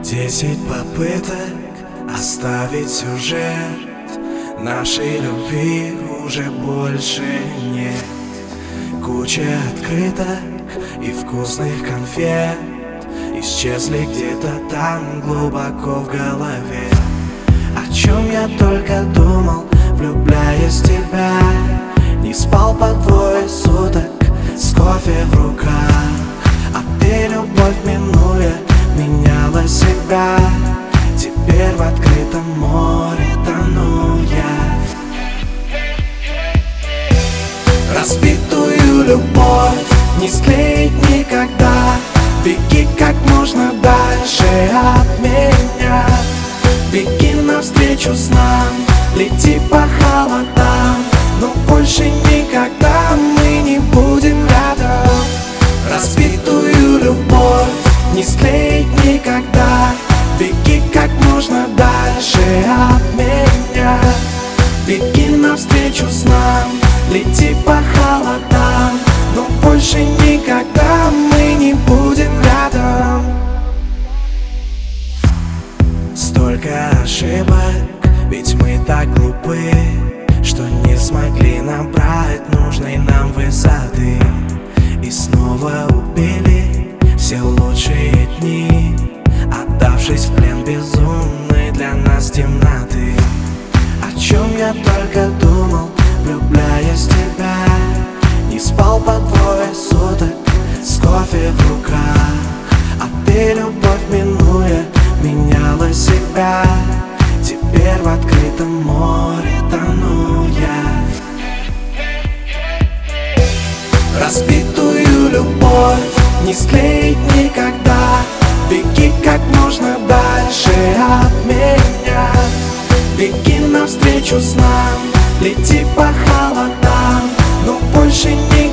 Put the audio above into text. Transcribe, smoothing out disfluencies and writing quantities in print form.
10 попыток оставить сюжет нашей любви уже больше нет. Куча открыток и вкусных конфет исчезли где-то там глубоко в голове. О чем я только думал, влюбляясь в тебя. Не спал по 2 суток с кофе в руках, а ты, любовь минуя, меняла себя. Теперь в открытом море тону я. Разбитую любовь не склеить никогда. Беги как можно дальше от меня. Беги навстречу снам, лети по холодам. Но больше никогда мы не будем рядом. Разбитую любовь не склеить никогда. Беги как можно дальше от меня. Беги навстречу снам, лети по холодам. Но больше никогда мы не будем рядом. Столько ошибок, ведь мы так глупы, что не смогли набрать нужной нам высоты. И снова убили все лучшие дни, отдавшись в плен безумной для нас темноты. О чем я только думал, влюбляясь в тебя. Не спал по 2 суток с кофе в руках, а ты, любовь минуя, меняла себя. Теперь в открытом море тону я. Разбитую любовь не склеить никогда. Беги как можно дальше от меня. Беги навстречу снам, лети по холодам. Но больше не